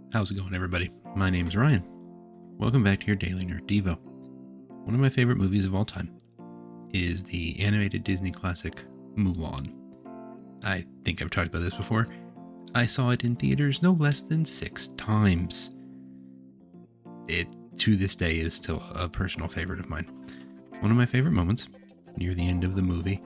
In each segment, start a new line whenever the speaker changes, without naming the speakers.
How's it going, everybody? My name's Ryan. Welcome back to your Daily Nerd Devo. One of my favorite movies of all time is the animated Disney classic Mulan. I think I've talked about this before. I saw it in theaters no less than 6 times. It, to this day, is still a personal favorite of mine. One of my favorite moments, near the end of the movie.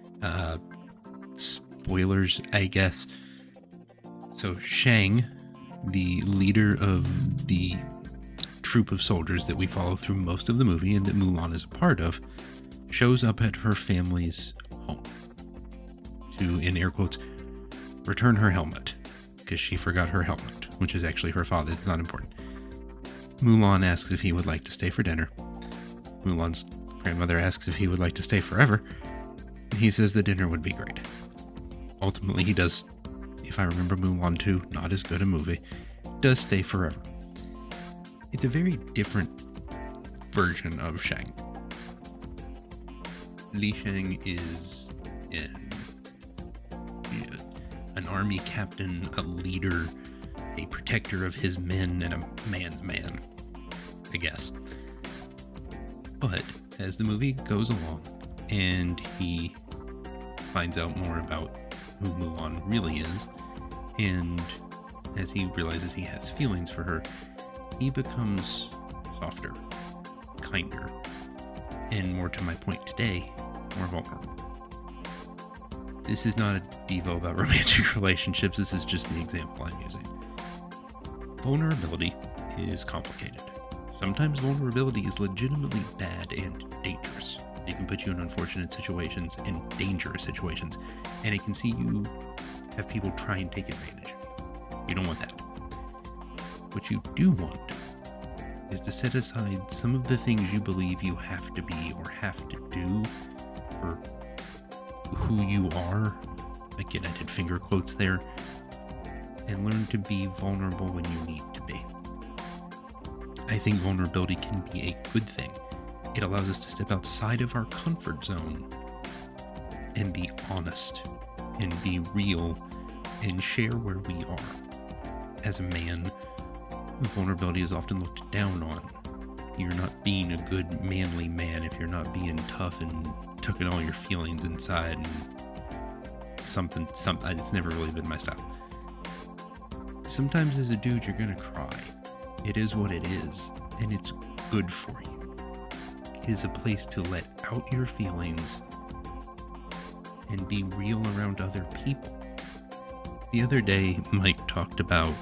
Spoilers, I guess. So Shang, the leader of the troop of soldiers that we follow through most of the movie and that Mulan is a part of, shows up at her family's home to, in air quotes, return her helmet, because she forgot her helmet, which is actually her father's. It's not important. Mulan asks if he would like to stay for dinner. Mulan's grandmother asks if he would like to stay forever. He says the dinner would be great. Ultimately, he does, if I remember Mulan 2, not as good a movie, does stay forever. It's a very different version of Shang. Li Shang is an army captain, a leader, a protector of his men, and a man's man, I guess. But as the movie goes along and he finds out more about who Mulan really is, and as he realizes he has feelings for her, he becomes softer, kinder, and more to my point today, more vulnerable. This is not a Devo about romantic relationships, this is just the example I'm using. Vulnerability is complicated. Sometimes vulnerability is legitimately bad and dangerous. It can put you in unfortunate situations and dangerous situations, and it can see you have people try and take advantage. You don't want that. What you do want is to set aside some of the things you believe you have to be or have to do for who you are. Again, I did finger quotes there. And learn to be vulnerable when you need to be. I think vulnerability can be a good thing. It allows us to step outside of our comfort zone and be honest and be real and share where we are. As a man, vulnerability is often looked down on. You're not being a good manly man if you're not being tough and tucking all your feelings inside and something. It's never really been my style. Sometimes as a dude, you're gonna cry. It is what it is, and it's good for you. It is a place to let out your feelings and be real around other people. The other day, Mike talked about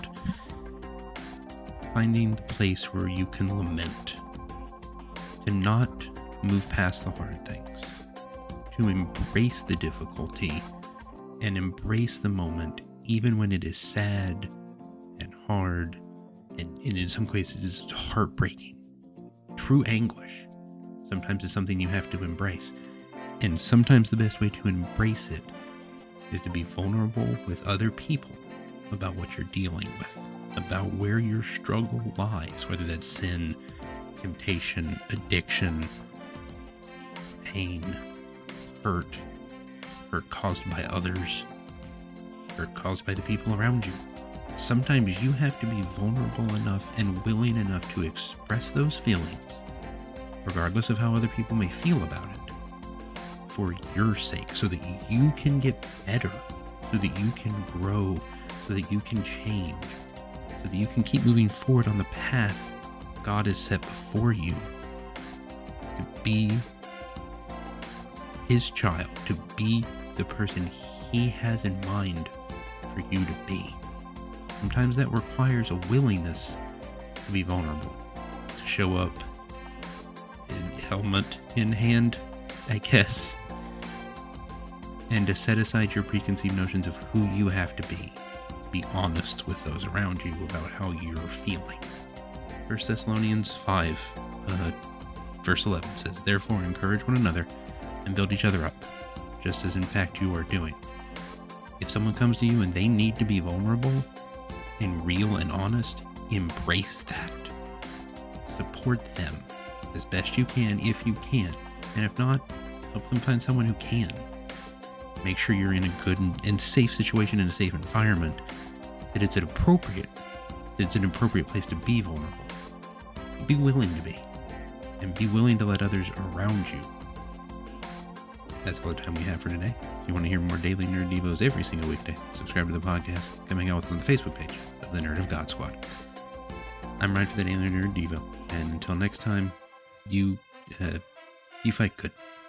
finding the place where you can lament, to not move past the hard things, to embrace the difficulty and embrace the moment even when it is sad and hard and in some cases is heartbreaking. True anguish sometimes is something you have to embrace, and sometimes the best way to embrace it is to be vulnerable with other people about what you're dealing with, about where your struggle lies, whether that's sin, temptation, addiction, pain, hurt caused by others, hurt caused by the people around you. Sometimes you have to be vulnerable enough and willing enough to express those feelings, regardless of how other people may feel about it, for your sake, so that you can get better, so that you can grow, so that you can change, so that you can keep moving forward on the path God has set before you, to be His child, to be the person He has in mind for you to be. Sometimes that requires a willingness to be vulnerable, to show up helmet in hand, I guess, and to set aside your preconceived notions of who you have to be honest with those around you about how you're feeling. 1 Thessalonians 5, verse 11 says, "Therefore encourage one another and build each other up, just as in fact you are doing." If someone comes to you and they need to be vulnerable and real and honest, embrace that. Support them as best you can if you can, and if not, help them find someone who can. Make sure you're in a good and safe situation, in a safe environment, that it's appropriate it's an appropriate place to be vulnerable. Be willing to be. And be willing to let others around you. That's all the time we have for today. If you want to hear more daily Nerd Devos every single weekday, subscribe to the podcast. Come hang out with us on the Facebook page of the Nerd of God Squad. I'm Ryan for the Daily Nerd Devo. And until next time, you fight good.